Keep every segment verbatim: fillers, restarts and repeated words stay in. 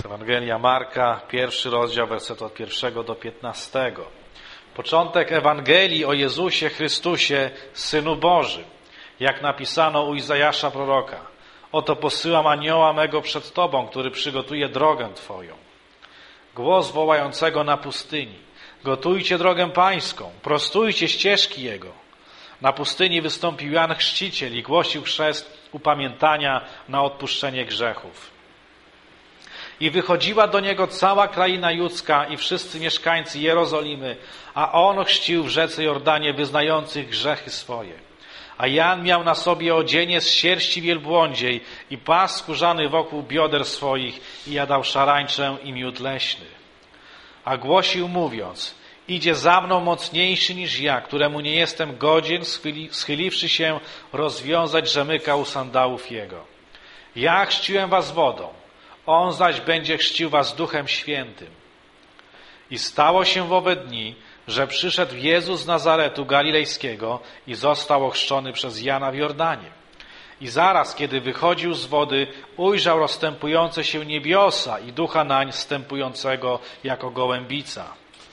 Ewangelia Marka, pierwszy rozdział, werset od pierwszego do piętnastego. Początek Ewangelii o Jezusie Chrystusie, Synu Bożym, jak napisano u Izajasza proroka. Oto posyłam anioła mego przed Tobą, który przygotuje drogę Twoją. Głos wołającego na pustyni. Gotujcie drogę Pańską, prostujcie ścieżki Jego. Na pustyni wystąpił Jan Chrzciciel i głosił chrzest upamiętania na odpuszczenie grzechów. I wychodziła do Niego cała kraina judzka i wszyscy mieszkańcy Jerozolimy, a On chrzcił w rzece Jordanie wyznających grzechy swoje. A Jan miał na sobie odzienie z sierści wielbłądziej i pas skórzany wokół bioder swoich i jadał szarańczę i miód leśny. A głosił mówiąc, idzie za mną mocniejszy niż ja, któremu nie jestem godzien, schyli, schyliwszy się, rozwiązać rzemyka u sandałów Jego. Ja chrzciłem was wodą, On zaś będzie chrzcił was Duchem Świętym. I stało się w owe dni, że przyszedł Jezus z Nazaretu Galilejskiego i został ochrzczony przez Jana w Jordanie. I zaraz, kiedy wychodził z wody, ujrzał rozstępujące się niebiosa i Ducha nań zstępującego jako gołębica.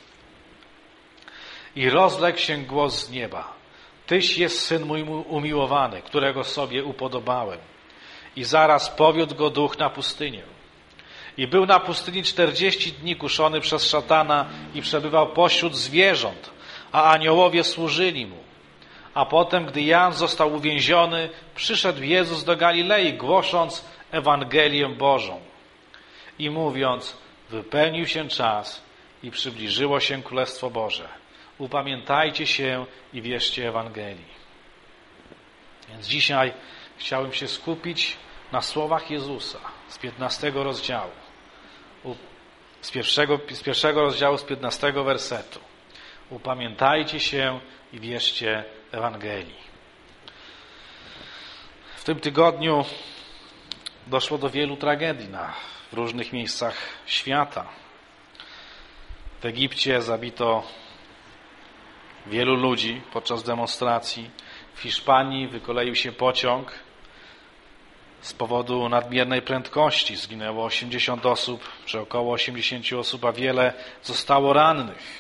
I rozległ się głos z nieba. Tyś jest Syn mój umiłowany, którego sobie upodobałem. I zaraz powiódł go Duch na pustynię. I był na pustyni czterdzieści dni kuszony przez szatana i przebywał pośród zwierząt, a aniołowie służyli mu. A potem, gdy Jan został uwięziony, przyszedł Jezus do Galilei, głosząc Ewangelię Bożą i mówiąc, wypełnił się czas i przybliżyło się Królestwo Boże. Upamiętajcie się i wierzcie Ewangelii. Więc dzisiaj chciałem się skupić na słowach Jezusa z piętnastego rozdziału. Z pierwszego, z pierwszego rozdziału, z piętnastego wersetu. Upamiętajcie się i wierzcie Ewangelii. W tym tygodniu doszło do wielu tragedii na, w różnych miejscach świata. W Egipcie zabito wielu ludzi podczas demonstracji. W Hiszpanii wykoleił się pociąg. Z powodu nadmiernej prędkości zginęło osiemdziesiąt osób, czy około osiemdziesiąt osób, a wiele zostało rannych.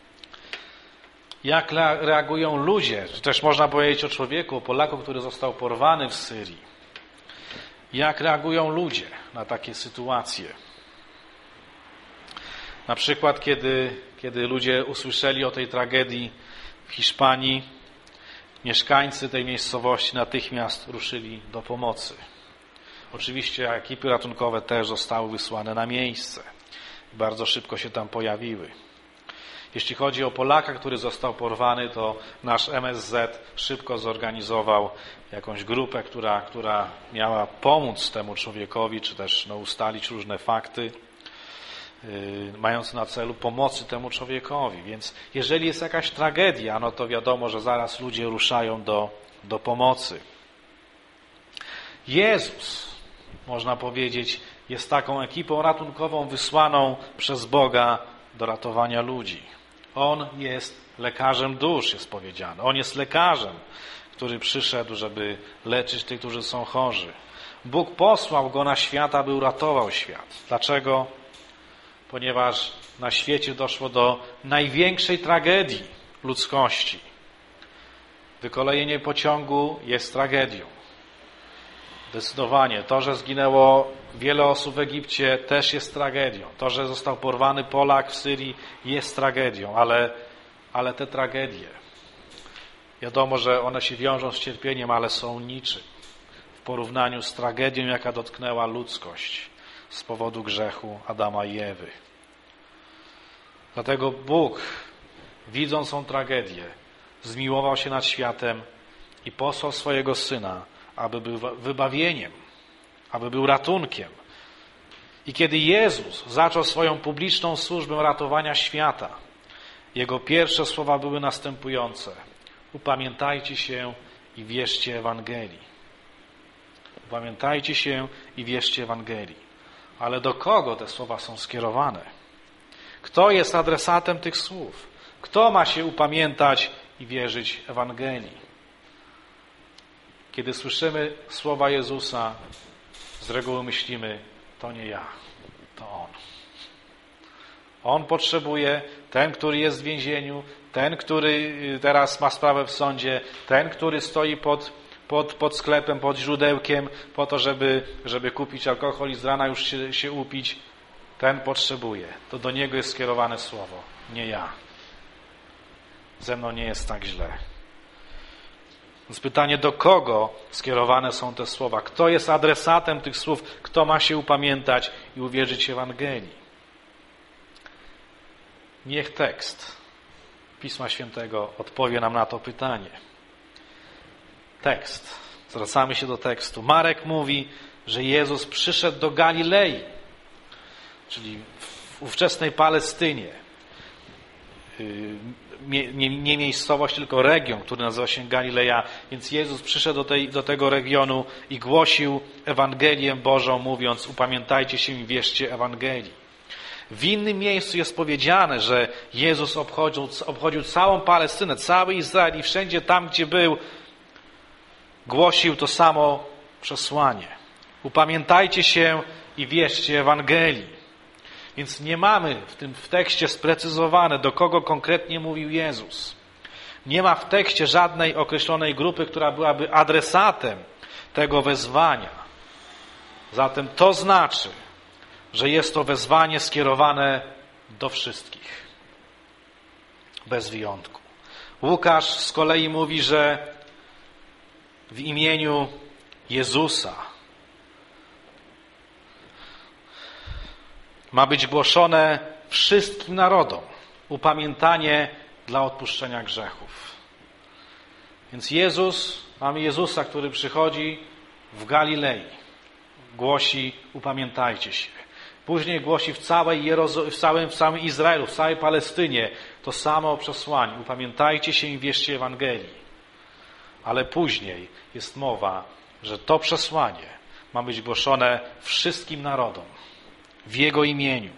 Jak reagują ludzie, czy też można powiedzieć o człowieku, o Polaku, który został porwany w Syrii. Jak reagują ludzie na takie sytuacje? Na przykład, kiedy, kiedy ludzie usłyszeli o tej tragedii w Hiszpanii, mieszkańcy tej miejscowości natychmiast ruszyli do pomocy. Oczywiście ekipy ratunkowe też zostały wysłane na miejsce. Bardzo szybko się tam pojawiły. Jeśli chodzi o Polaka, który został porwany, to nasz M S Z szybko zorganizował jakąś grupę, która, która miała pomóc temu człowiekowi, czy też no, ustalić różne fakty, yy, mając na celu pomocy temu człowiekowi. Więc jeżeli jest jakaś tragedia, no to wiadomo, że zaraz ludzie ruszają do, do pomocy. Jezus, można powiedzieć, jest taką ekipą ratunkową wysłaną przez Boga do ratowania ludzi. On jest lekarzem dusz, jest powiedziane. On jest lekarzem, który przyszedł, żeby leczyć tych, którzy są chorzy. Bóg posłał Go na świat, aby uratował świat. Dlaczego? Ponieważ na świecie doszło do największej tragedii ludzkości. Wykolejenie pociągu jest tragedią. Zdecydowanie. To, że zginęło wiele osób w Egipcie, też jest tragedią. To, że został porwany Polak w Syrii, jest tragedią, ale, ale te tragedie, wiadomo, że one się wiążą z cierpieniem, ale są niczym w porównaniu z tragedią, jaka dotknęła ludzkość z powodu grzechu Adama i Ewy. Dlatego Bóg, widząc tą tragedię, zmiłował się nad światem i posłał swojego Syna, aby był wybawieniem, aby był ratunkiem. I kiedy Jezus zaczął swoją publiczną służbę ratowania świata, Jego pierwsze słowa były następujące. Upamiętajcie się i wierzcie Ewangelii. Upamiętajcie się i wierzcie Ewangelii. Ale do kogo te słowa są skierowane? Kto jest adresatem tych słów? Kto ma się upamiętać i wierzyć Ewangelii? Kiedy słyszymy słowa Jezusa, z reguły myślimy, to nie ja, to On. On potrzebuje, ten, który jest w więzieniu, ten, który teraz ma sprawę w sądzie, ten, który stoi pod, pod, pod sklepem, pod źródełkiem po to, żeby, żeby kupić alkohol i z rana już się, się upić, ten potrzebuje. To do niego jest skierowane słowo, nie ja. Ze mną nie jest tak źle. Więc pytanie, do kogo skierowane są te słowa? Kto jest adresatem tych słów? Kto ma się upamiętać i uwierzyć Ewangelii? Niech tekst Pisma Świętego odpowie nam na to pytanie. Tekst. Zwracamy się do tekstu. Marek mówi, że Jezus przyszedł do Galilei, czyli w ówczesnej Palestynie. Nie, nie, nie miejscowość, tylko region, który nazywa się Galileja. Więc Jezus przyszedł do, tej, do tego regionu i głosił Ewangelię Bożą, mówiąc: upamiętajcie się i wierzcie Ewangelii. W innym miejscu jest powiedziane, że Jezus obchodził, obchodził całą Palestynę, cały Izrael i wszędzie tam, gdzie był, głosił to samo przesłanie. Upamiętajcie się i wierzcie Ewangelii. Więc nie mamy w tym w tekście sprecyzowane, do kogo konkretnie mówił Jezus. Nie ma w tekście żadnej określonej grupy, która byłaby adresatem tego wezwania. Zatem to znaczy, że jest to wezwanie skierowane do wszystkich. Bez wyjątku. Łukasz z kolei mówi, że w imieniu Jezusa ma być głoszone wszystkim narodom upamiętanie dla odpuszczenia grzechów. Więc Jezus, mamy Jezusa, który przychodzi w Galilei, głosi: upamiętajcie się. Później głosi w całej Jerozo- w całym, w całym Izraelu, w całej Palestynie to samo przesłanie: upamiętajcie się i wierzcie Ewangelii. Ale później jest mowa, że to przesłanie ma być głoszone wszystkim narodom w Jego imieniu.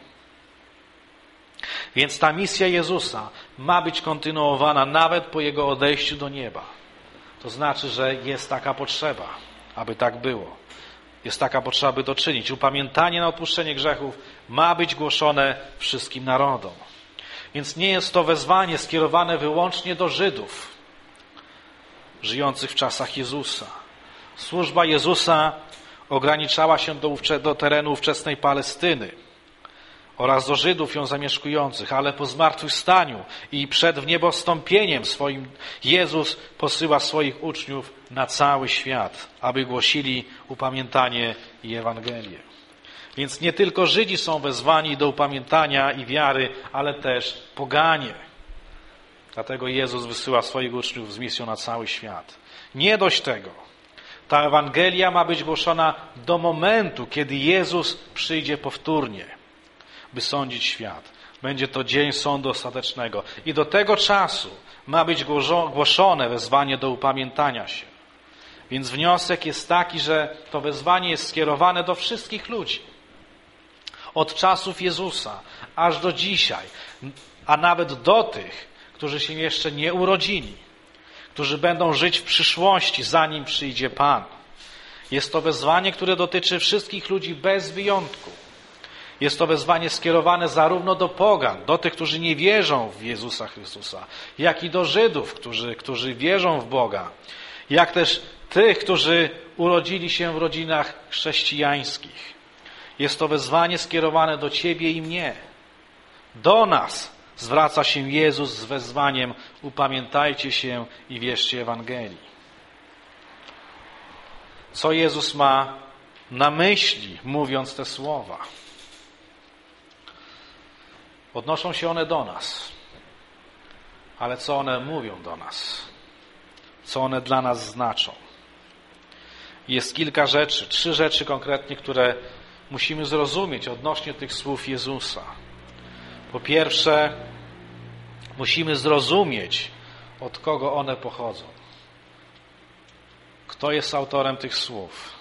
Więc ta misja Jezusa ma być kontynuowana nawet po Jego odejściu do nieba. To znaczy, że jest taka potrzeba, aby tak było. Jest taka potrzeba, by to czynić. Upamiętanie na odpuszczenie grzechów ma być głoszone wszystkim narodom. Więc nie jest to wezwanie skierowane wyłącznie do Żydów żyjących w czasach Jezusa. Służba Jezusa ograniczała się do, do terenu ówczesnej Palestyny oraz do Żydów ją zamieszkujących, ale po zmartwychwstaniu i przed wniebostąpieniem swoim Jezus posyła swoich uczniów na cały świat, aby głosili upamiętanie i Ewangelię. Więc nie tylko Żydzi są wezwani do upamiętania i wiary, ale też poganie. Dlatego Jezus wysyła swoich uczniów z misją na cały świat. Nie dość tego. Ta Ewangelia ma być głoszona do momentu, kiedy Jezus przyjdzie powtórnie, by sądzić świat. Będzie to dzień sądu ostatecznego. I do tego czasu ma być głoszone wezwanie do upamiętania się. Więc wniosek jest taki, że to wezwanie jest skierowane do wszystkich ludzi. Od czasów Jezusa aż do dzisiaj, a nawet do tych, którzy się jeszcze nie urodzili, którzy będą żyć w przyszłości, zanim przyjdzie Pan. Jest to wezwanie, które dotyczy wszystkich ludzi bez wyjątku. Jest to wezwanie skierowane zarówno do pogan, do tych, którzy nie wierzą w Jezusa Chrystusa, jak i do Żydów, którzy, którzy wierzą w Boga, jak też tych, którzy urodzili się w rodzinach chrześcijańskich. Jest to wezwanie skierowane do ciebie i mnie. Do nas zwraca się Jezus z wezwaniem: upamiętajcie się i wierzcie Ewangelii. Co Jezus ma na myśli, mówiąc te słowa? Odnoszą się one do nas. Ale co one mówią do nas? Co one dla nas znaczą? Jest kilka rzeczy, trzy rzeczy konkretnie, które musimy zrozumieć odnośnie tych słów Jezusa. Po pierwsze, musimy zrozumieć, od kogo one pochodzą. Kto jest autorem tych słów?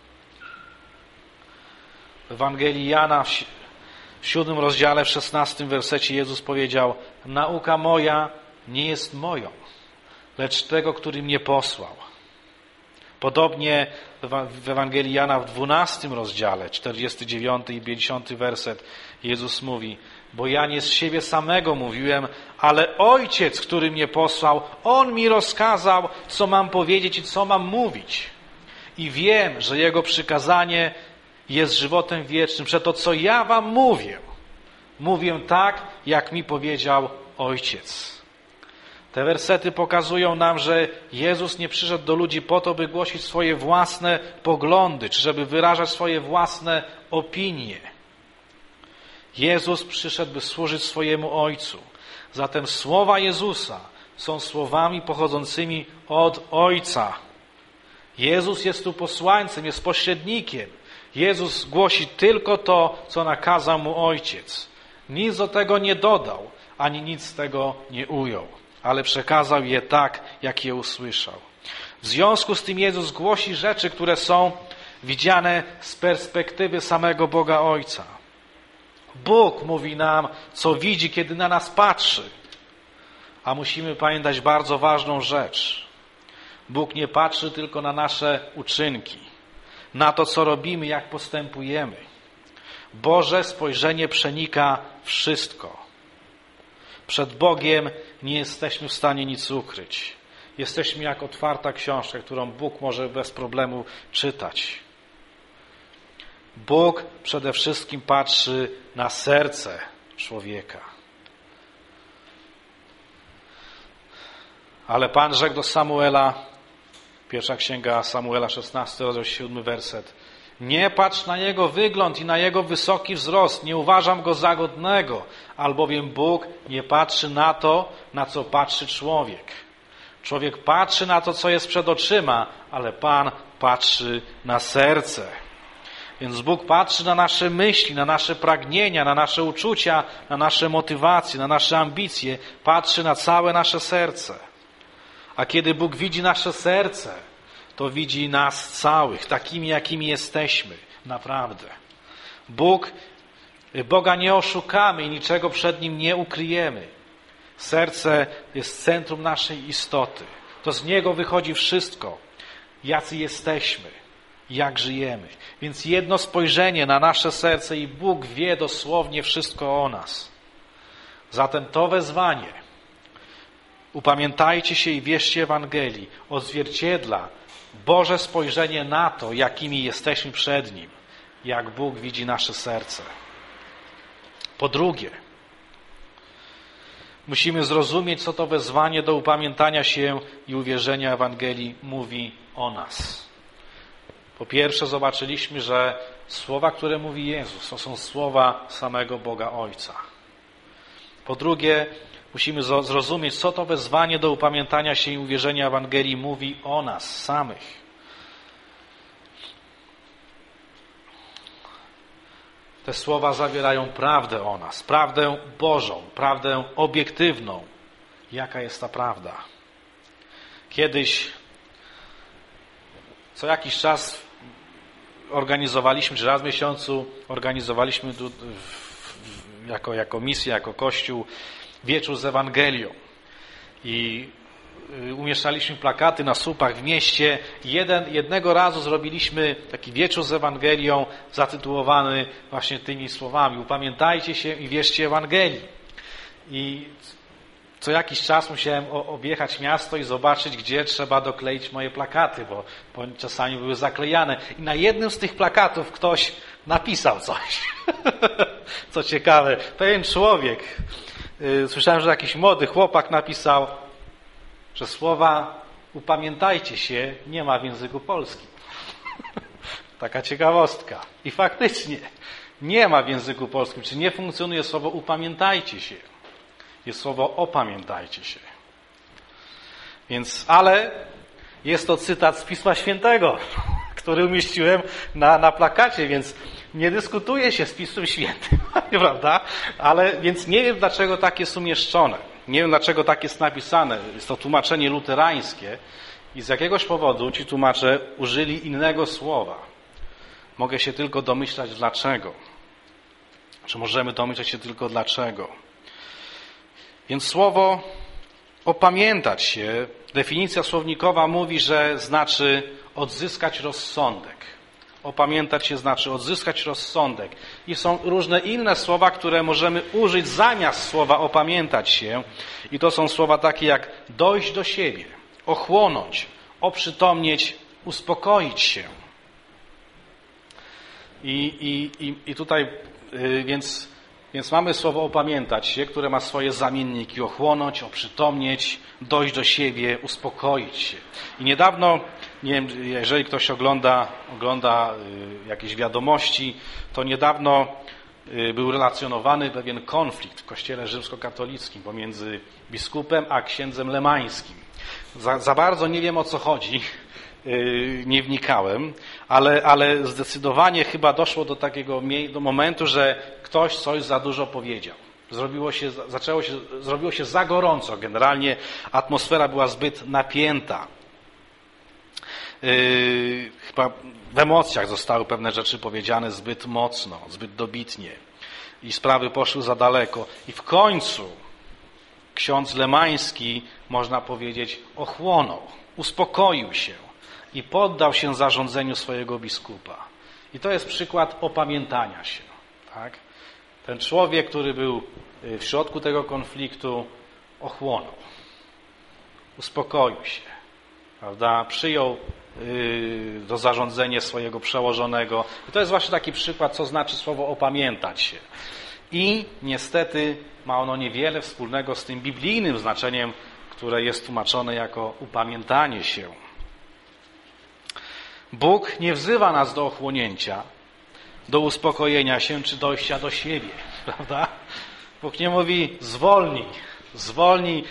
W Ewangelii Jana w siódmym rozdziale, w szesnastym wersecie Jezus powiedział: nauka moja nie jest moją, lecz tego, który mnie posłał. Podobnie w Ewangelii Jana w dwunastym rozdziale, czterdziesty dziewiąty i pięćdziesiąty werset, Jezus mówi: bo ja nie z siebie samego mówiłem, ale Ojciec, który mnie posłał, On mi rozkazał, co mam powiedzieć i co mam mówić. I wiem, że Jego przykazanie jest żywotem wiecznym. Przeto co ja wam mówię, mówię tak, jak mi powiedział Ojciec. Te wersety pokazują nam, że Jezus nie przyszedł do ludzi po to, by głosić swoje własne poglądy, czy żeby wyrażać swoje własne opinie. Jezus przyszedł, by służyć swojemu Ojcu. Zatem słowa Jezusa są słowami pochodzącymi od Ojca. Jezus jest tu posłańcem, jest pośrednikiem. Jezus głosi tylko to, co nakazał mu Ojciec. Nic do tego nie dodał, ani nic z tego nie ujął, ale przekazał je tak, jak je usłyszał. W związku z tym Jezus głosi rzeczy, które są widziane z perspektywy samego Boga Ojca. Bóg mówi nam, co widzi, kiedy na nas patrzy. A musimy pamiętać bardzo ważną rzecz. Bóg nie patrzy tylko na nasze uczynki, na to, co robimy, jak postępujemy. Boże spojrzenie przenika wszystko. Przed Bogiem nie jesteśmy w stanie nic ukryć. Jesteśmy jak otwarta książka, którą Bóg może bez problemu czytać. Bóg przede wszystkim patrzy na serce człowieka. Ale Pan rzekł do Samuela, pierwsza księga Samuela, szesnasty rozdział, siódmy werset. Nie patrz na jego wygląd i na jego wysoki wzrost, nie uważam go za godnego, albowiem Bóg nie patrzy na to, na co patrzy człowiek. Człowiek patrzy na to, co jest przed oczyma, ale Pan patrzy na serce. Więc Bóg patrzy na nasze myśli, na nasze pragnienia, na nasze uczucia, na nasze motywacje, na nasze ambicje. Patrzy na całe nasze serce. A kiedy Bóg widzi nasze serce, to widzi nas całych, takimi, jakimi jesteśmy. Naprawdę. Bóg, Boga nie oszukamy i niczego przed Nim nie ukryjemy. Serce jest centrum naszej istoty. To z Niego wychodzi wszystko. Jacy jesteśmy, jak żyjemy. Więc jedno spojrzenie na nasze serce i Bóg wie dosłownie wszystko o nas. Zatem to wezwanie, upamiętajcie się i wierzcie Ewangelii, odzwierciedla Boże spojrzenie na to, jakimi jesteśmy przed Nim, jak Bóg widzi nasze serce. Po drugie, musimy zrozumieć, co to wezwanie do upamiętania się i uwierzenia Ewangelii mówi o nas. Po pierwsze, zobaczyliśmy, że słowa, które mówi Jezus, to są słowa samego Boga Ojca. Po drugie, musimy zrozumieć, co to wezwanie do upamiętania się i uwierzenia Ewangelii mówi o nas samych. Te słowa zawierają prawdę o nas, prawdę Bożą, prawdę obiektywną. Jaka jest ta prawda? Kiedyś, co jakiś czas organizowaliśmy, czy raz w miesiącu organizowaliśmy tu, jako, jako misję, jako Kościół, wieczór z Ewangelią. I umieszczaliśmy plakaty na słupach w mieście. Jeden, jednego razu zrobiliśmy taki wieczór z Ewangelią zatytułowany właśnie tymi słowami: upamiętajcie się i wierzcie Ewangelii. I co jakiś czas musiałem objechać miasto i zobaczyć, gdzie trzeba dokleić moje plakaty, bo, bo czasami były zaklejane. I na jednym z tych plakatów ktoś napisał coś. Co ciekawe, pewien człowiek, słyszałem, że jakiś młody chłopak napisał, że słowa upamiętajcie się nie ma w języku polskim. Taka ciekawostka. I faktycznie nie ma w języku polskim, czy nie funkcjonuje słowo upamiętajcie się. Jest słowo opamiętajcie się. Więc, ale jest to cytat z Pisma Świętego, który umieściłem na, na plakacie, więc nie dyskutuje się z Pismem Świętym, prawda? Ale więc nie wiem, dlaczego tak jest umieszczone. Nie wiem, dlaczego tak jest napisane. Jest to tłumaczenie luterańskie i z jakiegoś powodu ci tłumacze użyli innego słowa. Mogę się tylko domyślać dlaczego. Czy możemy domyślać się tylko dlaczego. Więc słowo opamiętać się, definicja słownikowa mówi, że znaczy odzyskać rozsądek. Opamiętać się znaczy odzyskać rozsądek. I są różne inne słowa, które możemy użyć zamiast słowa opamiętać się. I to są słowa takie jak dojść do siebie, ochłonąć, oprzytomnieć, uspokoić się. I, i, i, i tutaj yy, więc, więc mamy słowo opamiętać się, które ma swoje zamienniki: ochłonąć, oprzytomnieć, dojść do siebie, uspokoić się. I niedawno, nie wiem, jeżeli ktoś ogląda, ogląda yy, jakieś wiadomości, to niedawno yy, był relacjonowany pewien konflikt w Kościele rzymskokatolickim pomiędzy biskupem a księdzem lemańskim. Za, za bardzo nie wiem, o co chodzi. Nie wnikałem, ale, ale zdecydowanie chyba doszło do takiego do momentu, że ktoś coś za dużo powiedział. Zrobiło się, zaczęło się, zrobiło się za gorąco. Generalnie atmosfera była zbyt napięta. Yy, chyba w emocjach zostały pewne rzeczy powiedziane zbyt mocno, zbyt dobitnie. I sprawy poszły za daleko. I w końcu ksiądz lemański, można powiedzieć, ochłonął, uspokoił się i poddał się zarządzeniu swojego biskupa. I to jest przykład opamiętania się. Tak? Ten człowiek, który był w środku tego konfliktu, ochłonął, uspokoił się, prawda? Przyjął yy, do zarządzenia swojego przełożonego. I to jest właśnie taki przykład, co znaczy słowo opamiętać się. I niestety ma ono niewiele wspólnego z tym biblijnym znaczeniem, które jest tłumaczone jako upamiętanie się. Bóg nie wzywa nas do ochłonięcia, do uspokojenia się czy dojścia do siebie, prawda? Bóg nie mówi zwolnij, zwolnij,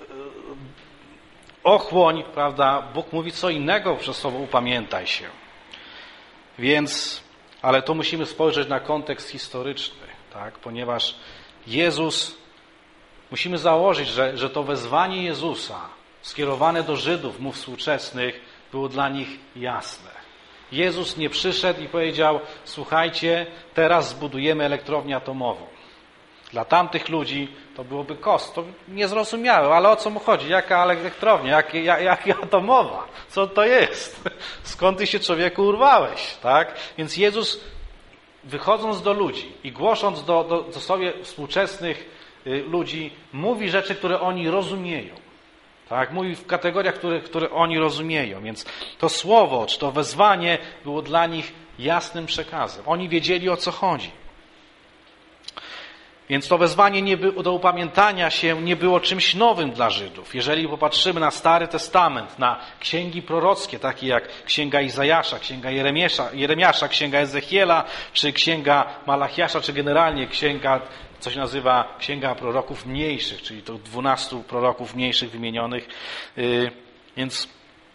ochłoń, prawda? Bóg mówi co innego przez słowo upamiętaj się. Więc, ale to musimy spojrzeć na kontekst historyczny, tak? Ponieważ Jezus, musimy założyć, że, że to wezwanie Jezusa skierowane do Żydów, mów współczesnych, było dla nich jasne. Jezus nie przyszedł i powiedział: słuchajcie, teraz zbudujemy elektrownię atomową. Dla tamtych ludzi to byłoby koszt, to niezrozumiałe, ale o co mu chodzi? Jaka elektrownia? Jak, jak, jak atomowa? Co to jest? Skąd ty się, człowieku, urwałeś? Tak? Więc Jezus, wychodząc do ludzi i głosząc do, do, do sobie współczesnych y, ludzi, mówi rzeczy, które oni rozumieją. Tak, mówi w kategoriach, które, które oni rozumieją. Więc to słowo, czy to wezwanie było dla nich jasnym przekazem. Oni wiedzieli, o co chodzi. Więc to wezwanie nie było, do upamiętania się nie było czymś nowym dla Żydów. Jeżeli popatrzymy na Stary Testament, na księgi prorockie, takie jak Księga Izajasza, Księga Jeremiasza, Jeremiasza Księga Ezechiela, czy Księga Malachiasza, czy generalnie Księga, co się nazywa Księga Proroków Mniejszych, czyli to dwunastu proroków mniejszych wymienionych. Yy, więc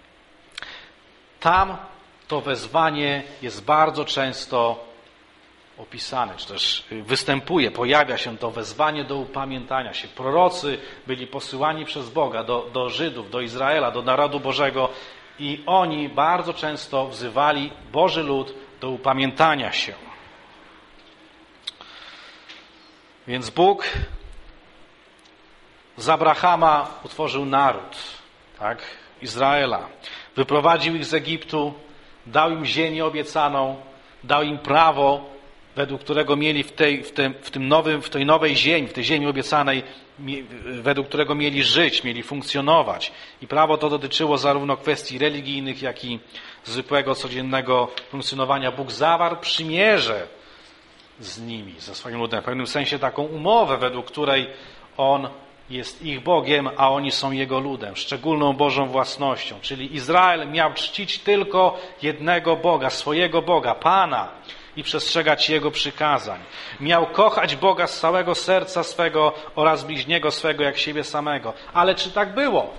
tam to wezwanie jest bardzo często opisane, czy też występuje, pojawia się to wezwanie do upamiętania się. Prorocy byli posyłani przez Boga do, do Żydów, do Izraela, do narodu Bożego i oni bardzo często wzywali Boży lud do upamiętania się. Więc Bóg z Abrahama utworzył naród, tak, Izraela. Wyprowadził ich z Egiptu, dał im ziemię obiecaną, dał im prawo, według którego mieli w tej, w tym, w tym nowym, w tej nowej ziemi, w tej ziemi obiecanej, według którego mieli żyć, mieli funkcjonować. I prawo to dotyczyło zarówno kwestii religijnych, jak i zwykłego, codziennego funkcjonowania. Bóg zawarł przymierze z nimi, ze swoim ludem. W pewnym sensie taką umowę, według której On jest ich Bogiem, a oni są Jego ludem, szczególną Bożą własnością. Czyli Izrael miał czcić tylko jednego Boga, swojego Boga, Pana, i przestrzegać Jego przykazań. Miał kochać Boga z całego serca swego oraz bliźniego swego jak siebie samego. Ale czy tak było?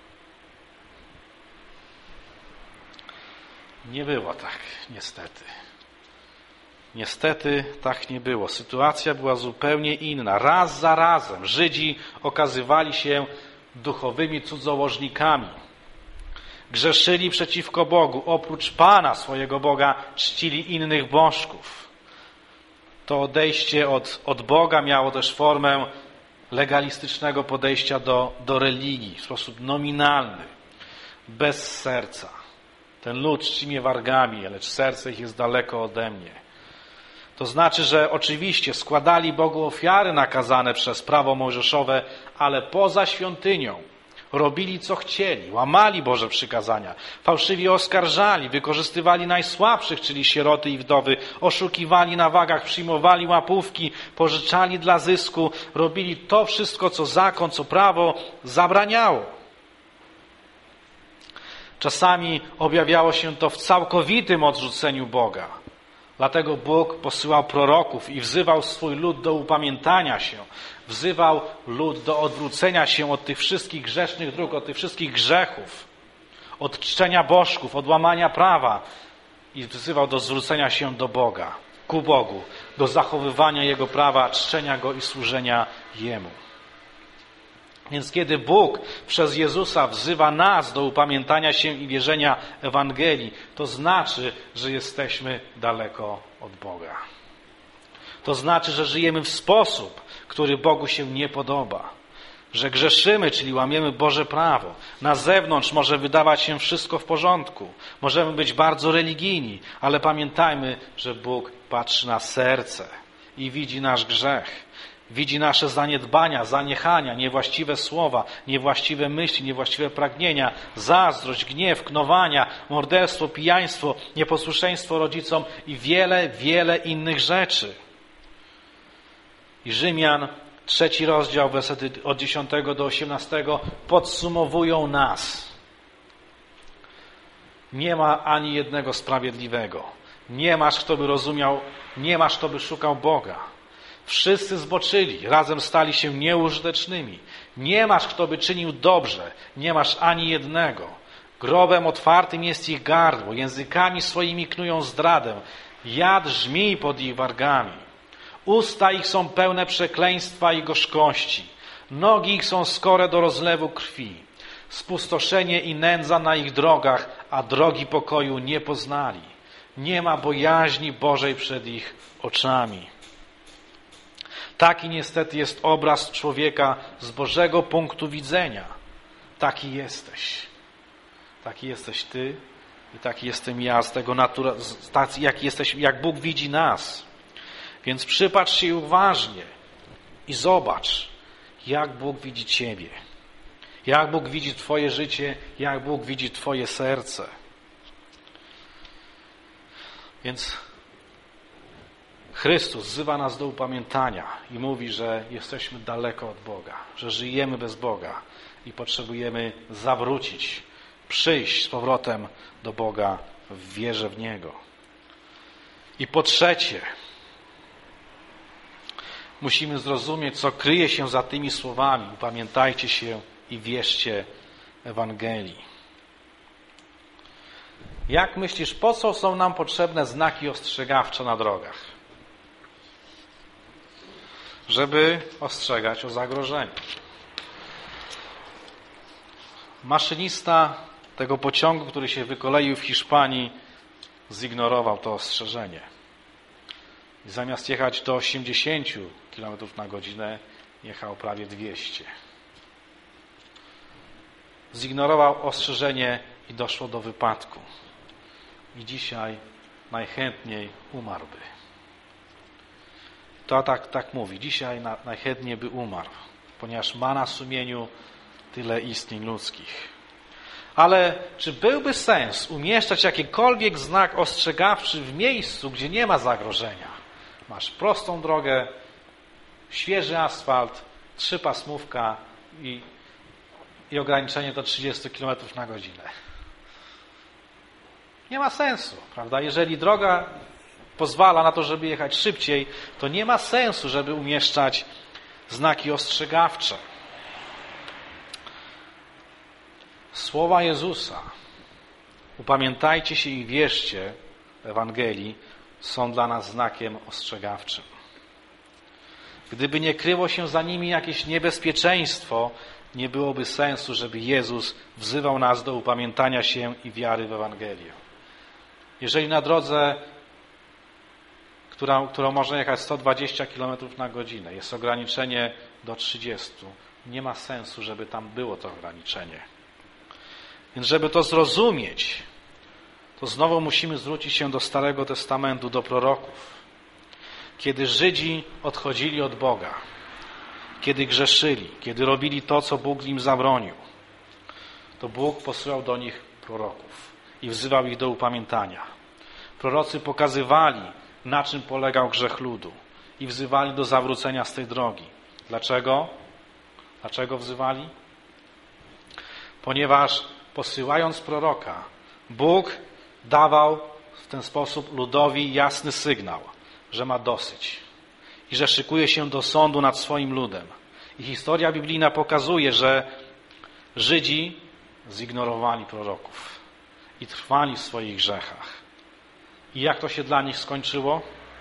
Nie było tak, niestety. Niestety tak nie było. Sytuacja była zupełnie inna. Raz za razem Żydzi okazywali się duchowymi cudzołożnikami. Grzeszyli przeciwko Bogu. Oprócz Pana, swojego Boga, czcili innych bożków. To odejście od, od Boga miało też formę legalistycznego podejścia do, do religii w sposób nominalny, bez serca. Ten lud czci mnie wargami, lecz serce ich jest daleko ode mnie. To znaczy, że oczywiście składali Bogu ofiary nakazane przez prawo mojżeszowe, ale poza świątynią. Robili co chcieli, łamali Boże przykazania, fałszywie oskarżali, wykorzystywali najsłabszych, czyli sieroty i wdowy, oszukiwali na wagach, przyjmowali łapówki, pożyczali dla zysku, robili to wszystko, co zakon, co prawo zabraniało. Czasami objawiało się to w całkowitym odrzuceniu Boga. Dlatego Bóg posyłał proroków i wzywał swój lud do upamiętania się. Wzywał lud do odwrócenia się od tych wszystkich grzesznych dróg, od tych wszystkich grzechów, od czczenia bożków, od łamania prawa i wzywał do zwrócenia się do Boga, ku Bogu, do zachowywania Jego prawa, czczenia Go i służenia Jemu. Więc kiedy Bóg przez Jezusa wzywa nas do upamiętania się i wierzenia Ewangelii, to znaczy, że jesteśmy daleko od Boga. To znaczy, że żyjemy w sposób, który Bogu się nie podoba. Że grzeszymy, czyli łamiemy Boże prawo. Na zewnątrz może wydawać się wszystko w porządku. Możemy być bardzo religijni, ale pamiętajmy, że Bóg patrzy na serce i widzi nasz grzech. Widzi nasze zaniedbania, zaniechania, niewłaściwe słowa, niewłaściwe myśli, niewłaściwe pragnienia, zazdrość, gniew, knowania, morderstwo, pijaństwo, nieposłuszeństwo rodzicom i wiele, wiele innych rzeczy. I Rzymian, trzeci rozdział, wersety od dziesiątego do osiemnastego podsumowują nas. Nie ma ani jednego sprawiedliwego. Nie masz, kto by rozumiał, nie masz, kto by szukał Boga. Wszyscy zboczyli, razem stali się nieużytecznymi. Nie masz, kto by czynił dobrze, nie masz ani jednego. Grobem otwartym jest ich gardło, językami swoimi knują zdradę. Jad żmij pod ich wargami. Usta ich są pełne przekleństwa i gorzkości. Nogi ich są skore do rozlewu krwi. Spustoszenie i nędza na ich drogach, a drogi pokoju nie poznali. Nie ma bojaźni Bożej przed ich oczami. Taki niestety jest obraz człowieka z Bożego punktu widzenia. Taki jesteś. Taki jesteś ty i taki jestem ja z tego natura, tacy jak jesteś, jak Bóg widzi nas. Więc przypatrz się uważnie i zobacz, jak Bóg widzi ciebie. Jak Bóg widzi twoje życie, jak Bóg widzi twoje serce. Więc Chrystus wzywa nas do upamiętania i mówi, że jesteśmy daleko od Boga, że żyjemy bez Boga i potrzebujemy zawrócić, przyjść z powrotem do Boga w wierze w Niego. I po trzecie, musimy zrozumieć, co kryje się za tymi słowami. Upamiętajcie się i wierzcie Ewangelii. Jak myślisz, po co są nam potrzebne znaki ostrzegawcze na drogach? Żeby ostrzegać o zagrożeniu. Maszynista tego pociągu, który się wykoleił w Hiszpanii, zignorował to ostrzeżenie. I zamiast jechać do osiemdziesięciu kilometrów na godzinę, jechał prawie dwieście. Zignorował ostrzeżenie i doszło do wypadku. I dzisiaj najchętniej umarłby. To tak, tak mówi. Dzisiaj na, najchętniej by umarł, ponieważ ma na sumieniu tyle istnień ludzkich. Ale czy byłby sens umieszczać jakikolwiek znak ostrzegawczy w miejscu, gdzie nie ma zagrożenia? Masz prostą drogę, świeży asfalt, trzypasmówka i, i ograniczenie do trzydziestu kilometrów na godzinę. Nie ma sensu, prawda? Jeżeli droga pozwala na to, żeby jechać szybciej, to nie ma sensu, żeby umieszczać znaki ostrzegawcze. Słowa Jezusa, upamiętajcie się i wierzcie Ewangelii, są dla nas znakiem ostrzegawczym. Gdyby nie kryło się za nimi jakieś niebezpieczeństwo, nie byłoby sensu, żeby Jezus wzywał nas do upamiętania się i wiary w Ewangelię. Jeżeli na drodze, która, którą można jechać sto dwadzieścia kilometrów na godzinę, jest ograniczenie do trzydziestu, nie ma sensu, żeby tam było to ograniczenie. Więc żeby to zrozumieć, to znowu musimy zwrócić się do Starego Testamentu, do proroków. Kiedy Żydzi odchodzili od Boga, kiedy grzeszyli, kiedy robili to, co Bóg im zabronił, to Bóg posyłał do nich proroków i wzywał ich do upamiętania. Prorocy pokazywali, na czym polegał grzech ludu i wzywali do zawrócenia z tej drogi. Dlaczego? Dlaczego wzywali? Ponieważ posyłając proroka, Bóg dawał w ten sposób ludowi jasny sygnał, że ma dosyć i że szykuje się do sądu nad swoim ludem. I historia biblijna pokazuje, że Żydzi zignorowali proroków i trwali w swoich grzechach. I jak to się dla nich skończyło?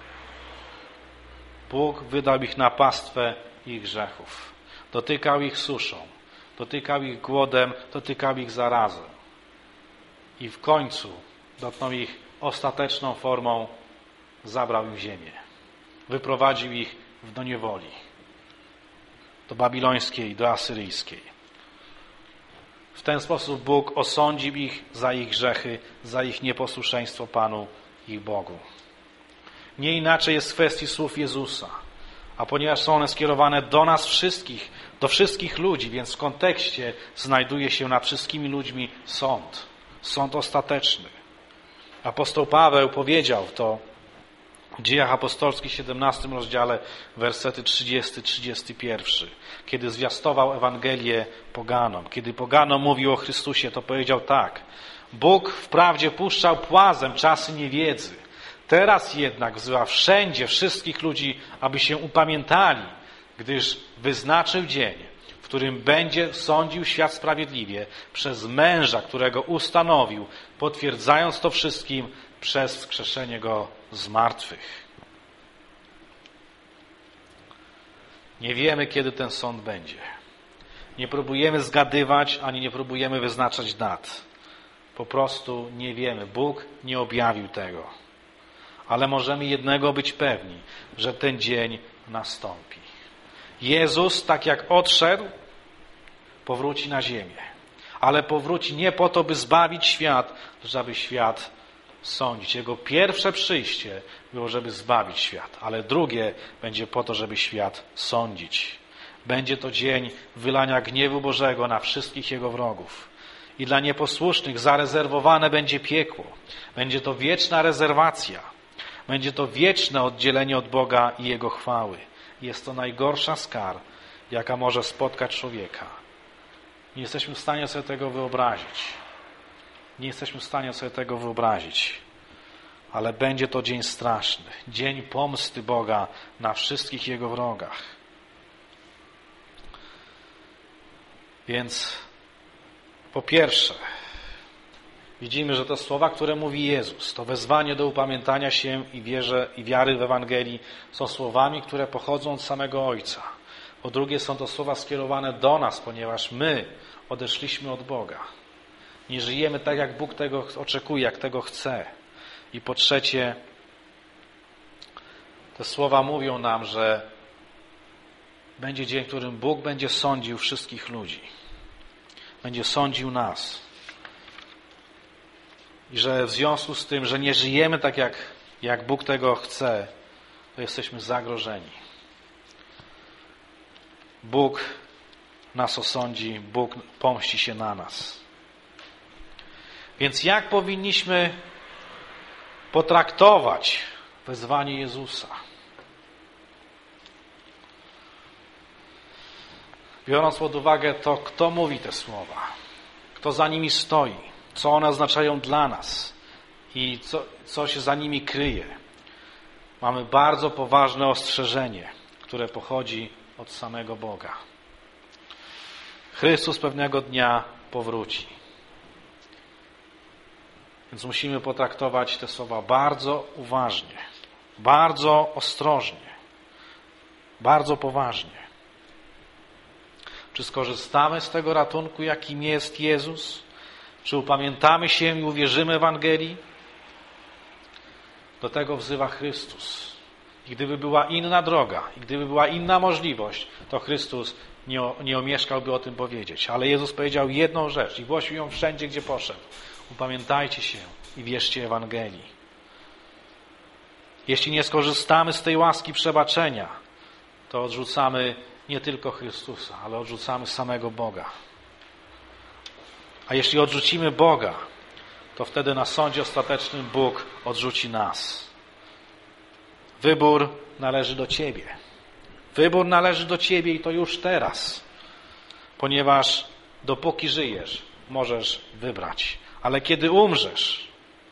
Bóg wydał ich na pastwę ich grzechów. Dotykał ich suszą, dotykał ich głodem, dotykał ich zarazem. I w końcu dotknął ich ostateczną formą, zabrał im ziemię. Wyprowadził ich do niewoli, do babilońskiej, do asyryjskiej. W ten sposób Bóg osądził ich za ich grzechy, za ich nieposłuszeństwo Panu, ich Bogu. Nie inaczej jest w kwestii słów Jezusa. A ponieważ są one skierowane do nas wszystkich, do wszystkich ludzi, więc w kontekście znajduje się nad wszystkimi ludźmi sąd. Sąd ostateczny. Apostoł Paweł powiedział to w Dziejach Apostolskich, siedemnastym rozdziale, wersety trzydziesty trzydziesty jeden. Kiedy zwiastował Ewangelię poganom, kiedy poganom mówił o Chrystusie, to powiedział tak: Bóg wprawdzie puszczał płazem czasy niewiedzy, teraz jednak wzywa wszędzie wszystkich ludzi, aby się upamiętali, gdyż wyznaczył dzień, w którym będzie sądził świat sprawiedliwie przez męża, którego ustanowił, potwierdzając to wszystkim przez wskrzeszenie go z martwych. Nie wiemy, kiedy ten sąd będzie. Nie próbujemy zgadywać, ani nie próbujemy wyznaczać dat. Po prostu nie wiemy. Bóg nie objawił tego. Ale możemy jednego być pewni, że ten dzień nastąpi. Jezus, tak jak odszedł, powróci na ziemię. Ale powróci nie po to, by zbawić świat, lecz aby świat sądzić. Jego pierwsze przyjście było, żeby zbawić świat, ale drugie będzie po to, żeby świat sądzić. Będzie to dzień wylania gniewu Bożego na wszystkich Jego wrogów. I dla nieposłusznych zarezerwowane będzie piekło. Będzie to wieczna rezerwacja. Będzie to wieczne oddzielenie od Boga i Jego chwały. Jest to najgorsza z kar, jaka może spotkać człowieka. Nie jesteśmy w stanie sobie tego wyobrazić. Nie jesteśmy w stanie sobie tego wyobrazić. Ale będzie to dzień straszny. Dzień pomsty Boga na wszystkich Jego wrogach. Więc po pierwsze, widzimy, że te słowa, które mówi Jezus, to wezwanie do upamiętania się i, wierze, i wiary w Ewangelii są słowami, które pochodzą od samego Ojca. Po drugie, są to słowa skierowane do nas, ponieważ my odeszliśmy od Boga. Nie żyjemy tak, jak Bóg tego oczekuje, jak tego chce. I po trzecie, te słowa mówią nam, że będzie dzień, w którym Bóg będzie sądził wszystkich ludzi. Będzie sądził nas. I że w związku z tym, że nie żyjemy tak, jak, jak Bóg tego chce, to jesteśmy zagrożeni. Bóg nas osądzi, Bóg pomści się na nas. Więc jak powinniśmy potraktować wezwanie Jezusa? Biorąc pod uwagę to, kto mówi te słowa, kto za nimi stoi, co one oznaczają dla nas i co, co się za nimi kryje, mamy bardzo poważne ostrzeżenie, które pochodzi od samego Boga. Chrystus pewnego dnia powróci. Więc musimy potraktować te słowa bardzo uważnie, bardzo ostrożnie, bardzo poważnie. Czy skorzystamy z tego ratunku, jakim jest Jezus? Czy upamiętamy się i uwierzymy Ewangelii? Do tego wzywa Chrystus. I gdyby była inna droga, i gdyby była inna możliwość, to Chrystus nie, nie omieszkałby o tym powiedzieć. Ale Jezus powiedział jedną rzecz i głosił ją wszędzie, gdzie poszedł. Upamiętajcie się i wierzcie Ewangelii. Jeśli nie skorzystamy z tej łaski przebaczenia, to odrzucamy nie tylko Chrystusa, ale odrzucamy samego Boga. A jeśli odrzucimy Boga, to wtedy na sądzie ostatecznym Bóg odrzuci nas. Wybór należy do Ciebie. Wybór należy do Ciebie i to już teraz. Ponieważ dopóki żyjesz, możesz wybrać. Ale kiedy umrzesz,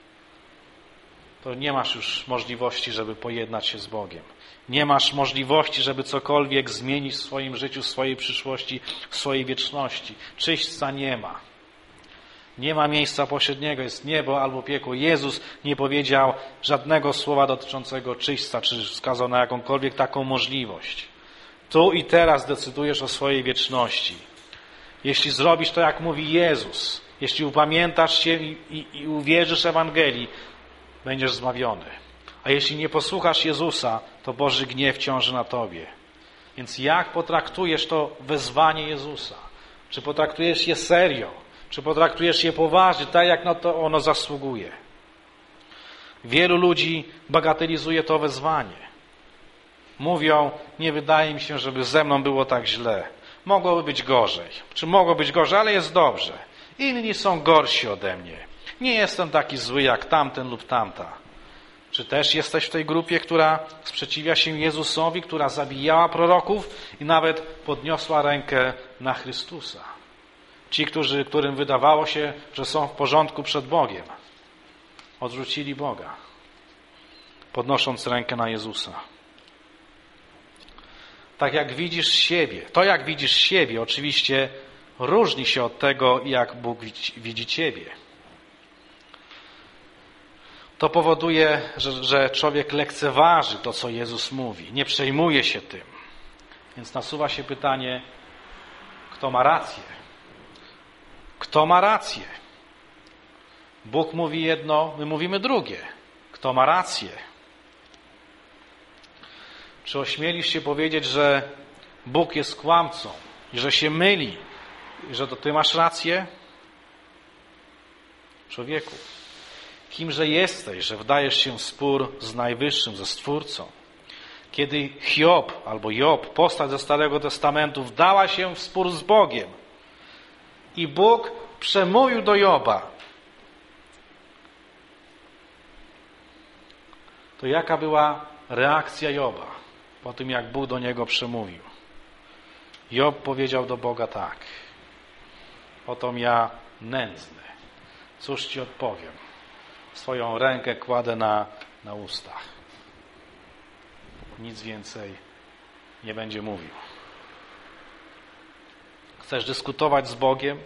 to nie masz już możliwości, żeby pojednać się z Bogiem. Nie masz możliwości, żeby cokolwiek zmienić w swoim życiu, w swojej przyszłości, w swojej wieczności. Czyśćca nie ma. Nie ma miejsca pośredniego, jest niebo albo piekło. Jezus nie powiedział żadnego słowa dotyczącego czyśćca, czy wskazał na jakąkolwiek taką możliwość. Tu i teraz decydujesz o swojej wieczności. Jeśli zrobisz to, jak mówi Jezus, jeśli upamiętasz się i, i, i uwierzysz Ewangelii, będziesz zbawiony. A jeśli nie posłuchasz Jezusa, to Boży gniew ciąży na tobie. Więc jak potraktujesz to wezwanie Jezusa? Czy potraktujesz je serio? Czy potraktujesz je poważnie, tak jak na to ono zasługuje? Wielu ludzi bagatelizuje to wezwanie. Mówią, nie wydaje mi się, żeby ze mną było tak źle. Mogłoby być gorzej. Czy mogło być gorzej, ale jest dobrze. Inni są gorsi ode mnie. Nie jestem taki zły jak tamten lub tamta. Czy też jesteś w tej grupie, która sprzeciwia się Jezusowi, która zabijała proroków i nawet podniosła rękę na Chrystusa? Ci, którzy, którym wydawało się, że są w porządku przed Bogiem, odrzucili Boga, podnosząc rękę na Jezusa. Tak jak widzisz siebie, to jak widzisz siebie oczywiście różni się od tego, jak Bóg widzi ciebie. To powoduje, że, że człowiek lekceważy to, co Jezus mówi, nie przejmuje się tym. Więc nasuwa się pytanie, kto ma rację? Kto ma rację? Bóg mówi jedno, my mówimy drugie. Kto ma rację? Czy ośmielisz się powiedzieć, że Bóg jest kłamcą i że się myli i że to ty masz rację? Człowieku, kimże jesteś, że wdajesz się w spór z Najwyższym, ze Stwórcą? Kiedy Hiob albo Job, postać ze Starego Testamentu, wdała się w spór z Bogiem i Bóg przemówił do Joba, to jaka była reakcja Joba po tym, jak Bóg do niego przemówił? Job powiedział do Boga tak: otom ja nędzny, cóż ci odpowiem? Swoją rękę kładę na, na ustach. Nic więcej nie będzie mówił. Chcesz dyskutować z Bogiem?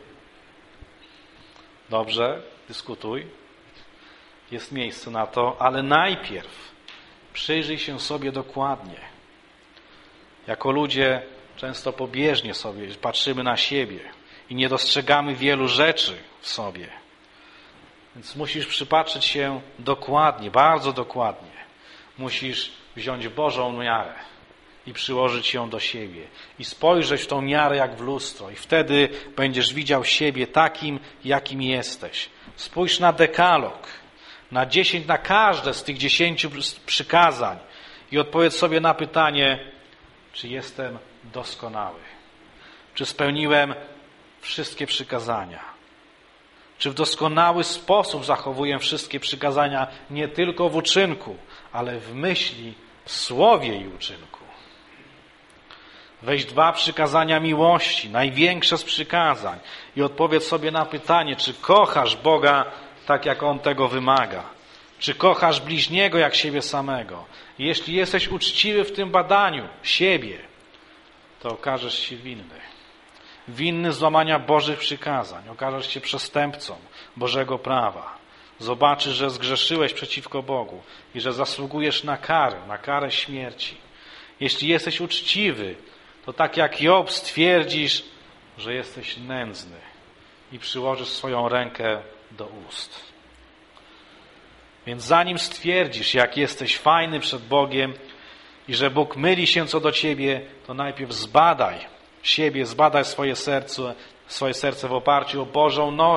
Dobrze, dyskutuj. Jest miejsce na to, ale najpierw przyjrzyj się sobie dokładnie. Jako ludzie często pobieżnie sobie patrzymy na siebie i nie dostrzegamy wielu rzeczy w sobie. Więc musisz przypatrzyć się dokładnie, bardzo dokładnie. Musisz wziąć Bożą miarę i przyłożyć ją do siebie. I spojrzeć w tą miarę jak w lustro. I wtedy będziesz widział siebie takim, jakim jesteś. Spójrz na dekalog, na dziesięć, na każde z tych dziesięciu przykazań i odpowiedz sobie na pytanie, czy jestem doskonały? Czy spełniłem wszystkie przykazania? Czy w doskonały sposób zachowuję wszystkie przykazania nie tylko w uczynku, ale w myśli, w słowie i uczynku? Weź dwa przykazania miłości, największe z przykazań i odpowiedz sobie na pytanie, czy kochasz Boga tak, jak On tego wymaga? Czy kochasz bliźniego jak siebie samego? I jeśli jesteś uczciwy w tym badaniu siebie, to okażesz się winny. Winny złamania Bożych przykazań. Okażesz się przestępcą Bożego prawa. Zobaczysz, że zgrzeszyłeś przeciwko Bogu i że zasługujesz na karę, na karę śmierci. Jeśli jesteś uczciwy, to tak jak Job stwierdzisz, że jesteś nędzny i przyłożysz swoją rękę do ust. Więc zanim stwierdzisz, jak jesteś fajny przed Bogiem i że Bóg myli się co do ciebie, to najpierw zbadaj siebie, zbadaj swoje serce, swoje serce w oparciu o Bożą normę,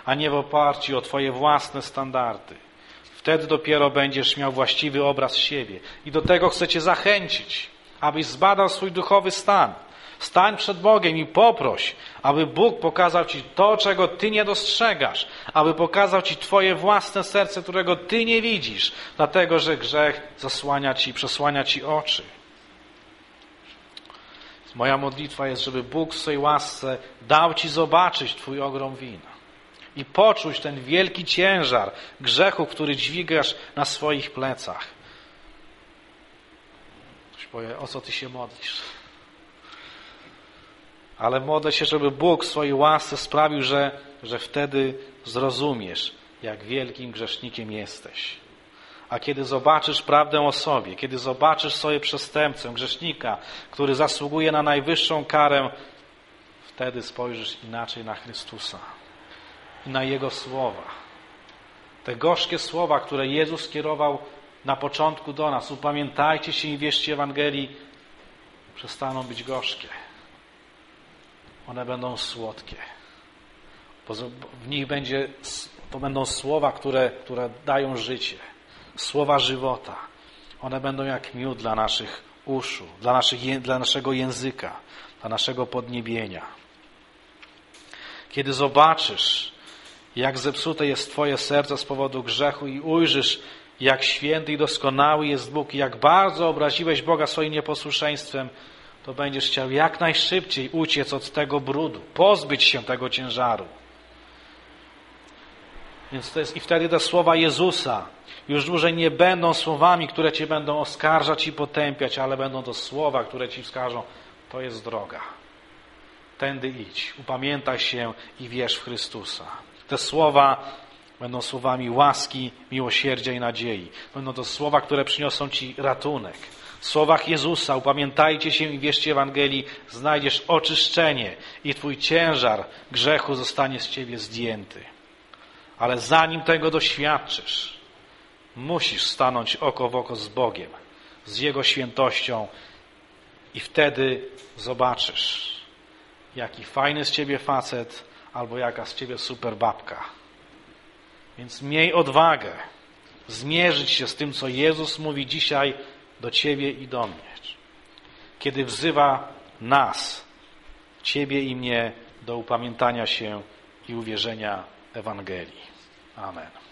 a nie w oparciu o twoje własne standardy. Wtedy dopiero będziesz miał właściwy obraz siebie. I do tego chcę cię zachęcić, abyś zbadał swój duchowy stan. Stań przed Bogiem i poproś, aby Bóg pokazał ci to, czego ty nie dostrzegasz, aby pokazał ci twoje własne serce, którego ty nie widzisz, dlatego że grzech zasłania ci, przesłania ci oczy. Moja modlitwa jest, żeby Bóg w swojej łasce dał ci zobaczyć twój ogrom wina i poczuć ten wielki ciężar grzechu, który dźwigasz na swoich plecach. Ktoś powie, o co ty się modlisz? Ale modlę się, żeby Bóg w swojej łasce sprawił, że, że wtedy zrozumiesz, jak wielkim grzesznikiem jesteś. A kiedy zobaczysz prawdę o sobie, kiedy zobaczysz sobie przestępcę, grzesznika, który zasługuje na najwyższą karę, wtedy spojrzysz inaczej na Chrystusa i na Jego słowa. Te gorzkie słowa, które Jezus skierował na początku do nas. Upamiętajcie się i wierzcie Ewangelii, przestaną być gorzkie. One będą słodkie. Bo w nich będzie, to będą słowa, które, które dają życie. Słowa żywota. One będą jak miód dla naszych uszu, dla, naszych, dla naszego języka, dla naszego podniebienia. Kiedy zobaczysz, jak zepsute jest twoje serce z powodu grzechu i ujrzysz, jak święty i doskonały jest Bóg i jak bardzo obraziłeś Boga swoim nieposłuszeństwem, to będziesz chciał jak najszybciej uciec od tego brudu, pozbyć się tego ciężaru. Więc to jest, i wtedy te słowa Jezusa już dłużej nie będą słowami, które cię będą oskarżać i potępiać, ale będą to słowa, które ci wskażą, to jest droga. Tędy idź, upamiętaj się i wierz w Chrystusa. Te słowa będą słowami łaski, miłosierdzia i nadziei. Będą to słowa, które przyniosą ci ratunek. W słowach Jezusa upamiętajcie się i wierzcie Ewangelii, znajdziesz oczyszczenie i twój ciężar grzechu zostanie z ciebie zdjęty. Ale zanim tego doświadczysz, musisz stanąć oko w oko z Bogiem, z Jego świętością i wtedy zobaczysz, jaki fajny z ciebie facet albo jaka z ciebie super babka. Więc miej odwagę zmierzyć się z tym, co Jezus mówi dzisiaj do ciebie i do mnie. Kiedy wzywa nas, ciebie i mnie, do upamiętania się i uwierzenia Ewangelii. Amen.